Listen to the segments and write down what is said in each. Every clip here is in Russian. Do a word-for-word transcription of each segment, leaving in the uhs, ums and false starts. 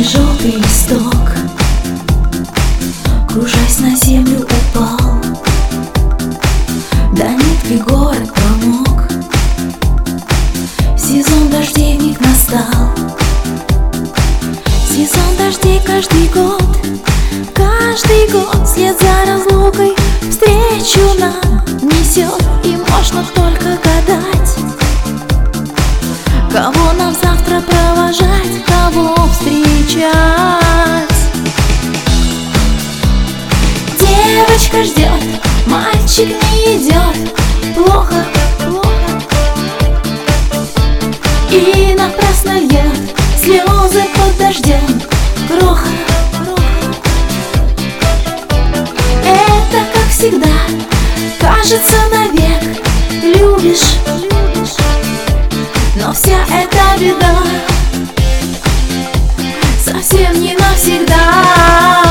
желтый листок, кружась на землю, упал. До нитки город промок, сезон дождей в них настал. Сезон дождей каждый год, каждый год вслед за разлукой встречу нам несет. И можно только гадать, кого нам завтра провожать, кого встречать. Девочка ждет, мальчик не идет. Плохо, плохо, и напрасно льет слезы под дождем. Кроха, кроха. Это, как всегда, кажется навек. Любишь, любишь, но вся эта беда совсем не навсегда.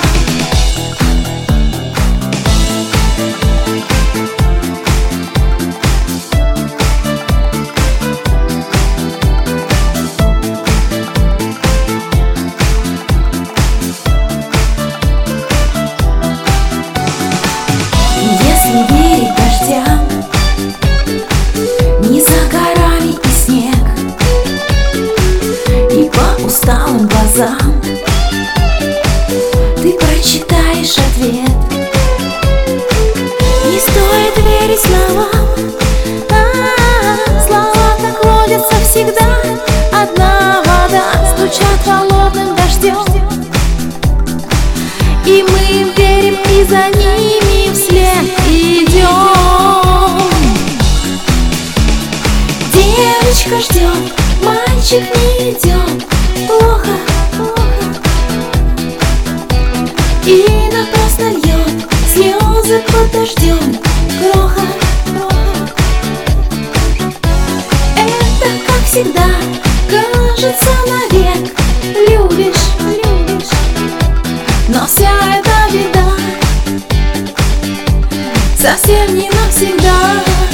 Если верить дождям, не за горами и снег, и по усталым глазам ты прочитаешь ответ. Не стоит верить словам, а-а-а, слова так водятся всегда. Одна вода стучат холодным дождем, и мы верим, и за ними вслед идем. Девочка ждет, мальчик не идет. Плохо, плохо, и напрасно льет слезы под дождем. Кроха, кроха. Это, как всегда, кажется навек. Любишь, любишь, но вся эта беда совсем не навсегда.